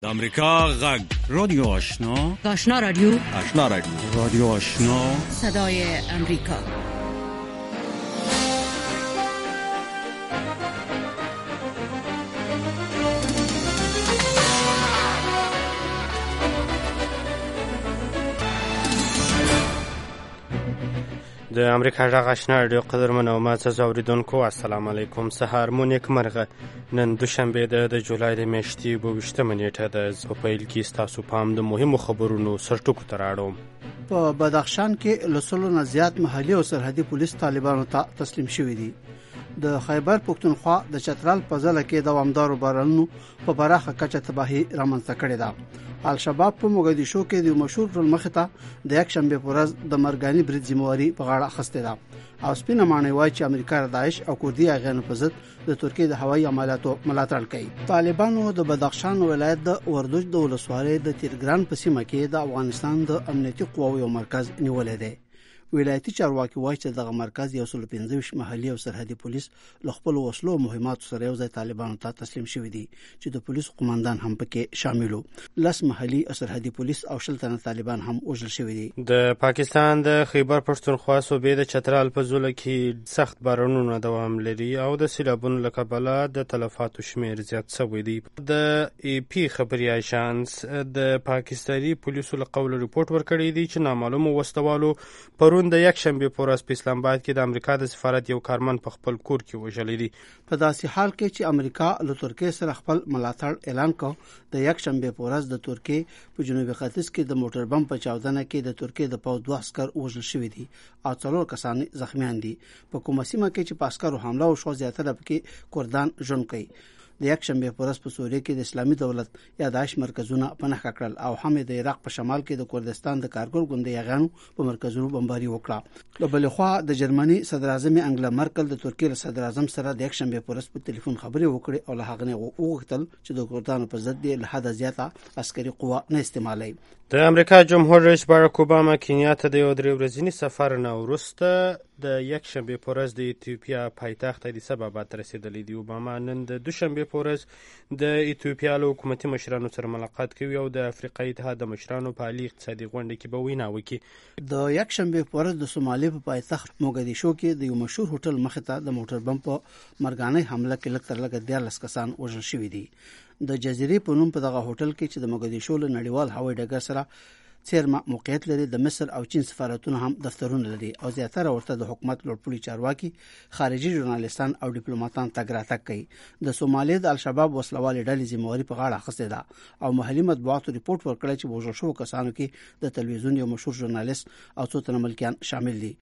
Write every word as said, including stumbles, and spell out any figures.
د امریکا غږ رادیو آشنا آشنا رادیو آشنا رادیو رادیو آشنا صدای امریکا. د امریکا غږ آشنا رادیو قدرمن او معزز اوریدونکو السلام علیکم. سهار مو نیکمرغه. نن دوشنبه ده د جولای د میاشتې اوه ویشتمه نیټه ده. په پیل کې ستاسو پام د مهمو خبرونو سرټکو ته راوړم. په بدخشان کې لسلو نه زیات محلي او سرحدي پولیس طالبانو ته تسلیم شوي دي. د خیبر پښتونخوا د چترال په ځله کې دوامدارو بارانونو په پراخه کچه تباہي رامنځته کړې ده. الشباب په موګدیشو کې د مشهور ټولمخته د یک شنبه پر ورځ د مرګاني برید ذمہواری په غاړه اخیسته ده او سپینه معنی وایي چې امریکا د داعش او کوردی اغیانو په ضد د ترکیه د هوایي عملیاتو ملاتړ کوي. طالبانو د بدخشان ولایت د وردوج د ولسوالۍ د تیرګران په سیمه کې د افغانستان د امنیتي قواو یو مرکز نیولې دی. ولایتي چارواکي وایي چې دغه مرکز یو سل پنځه ویشت محلي او سرحدي پولیس له خپل وسلو مهمات سره یو ځای طالبانو ته تسلیم شوي دي چې د پولیس قومندان هم پکې شامل وو. لس محلي او سرحدي پولیس او شل تنه طالبان هم وژل شوي دي. د پاکستان د خیبر پښتونخوا صوبې د چترال په ځله کې سخت بارانونه دوام لري او د سیلابونو له کبله د تلفاتو شمیر زیات شوی دی. د ای پی خبري اژانس د پاکستاني پولیسو له قوله ریپورت ورکړی دی چې نامعلومو وسوالو پرون د یک شنبه په ورځ په اسلام آباد کې د امریکا د سفارت یو کارمن په خپل کور کې وژل دي. په داسې حال کې چې امریکا له ترکیه سره خپل ملاتړ اعلان کړ، د یک شنبه په ورځ د ترکیه په جنوبي ختیځ کې د موټر بم په چاودنه کې د ترکیه د پوځ دوه عسكر وژل شوي دي او څلور کسان زخمیان دي. په کومه سیمه کې چې په عسکرو حمله وشوه زیاتره پکې کردان ژوند کوي. د یک شنبه په ورځ په سوریه کې د اسلامي دولت یا داعش مرکزونه پناه کړل او هم د عراق په شمال کې د کردستان د کارګر ګوندې یغانو په مرکزونو بمباري وکړه. له بل خوا د جرمني صدر اعظم انګلا مرکل د ترکیه صدر اعظم سره د یک شنبه په ورځ په ټلیفون خبرې وکړې او له هغه نه وغوښتل چې د کردانو په ضد له حد زیاته عسکري قوه نه استعمالوي. د امریکا جمهور رئیس باراک اوباما کینیا ته د یو درې ورځني سفر نه وروسته د یک شنبه په ورځ د ایتیوپیا پایتخت ادیس ابابا ته رسیدلی دی. اوباما نن د دوشنبه په ورځ د ایتیوپیا له حکومتي مشرانو سره ملاقات کوي او د افریقایي اتحاد د مشرانو په عالی اقتصادي غونډه کې به وینا وکړي. د یک شنبه په ورځ د سومالي په پایتخت موګدیشو کې د یو مشهور هوټل مخې ته د موټر بم په مرګانه حمله کې لږ تر لږه دیارلس کسان وژل شوي دي. د جزیرې په نوم په دغه هوټل کې چې د موګدیشو له نړیوال هوایي ډګر سره څیرمه موقعیت لري، د مصر او چین سفارتونه هم دفترونه لري او زیاتره ورته د حکومت لوړپوړي چارواکي، خارجي ژورنالیستان او ډیپلوماټان تګ راتګ کوي. د سومالي د الشباب وسلوالې ډلې ذمہواری په غاړه اخیستې ده او محلي مطبوعاتو ریپورت ورکړی چې وژل شوو کسانو کې د تلویزیون یو مشهور ژورنالیست او څو تنه ملکیان شامل دي.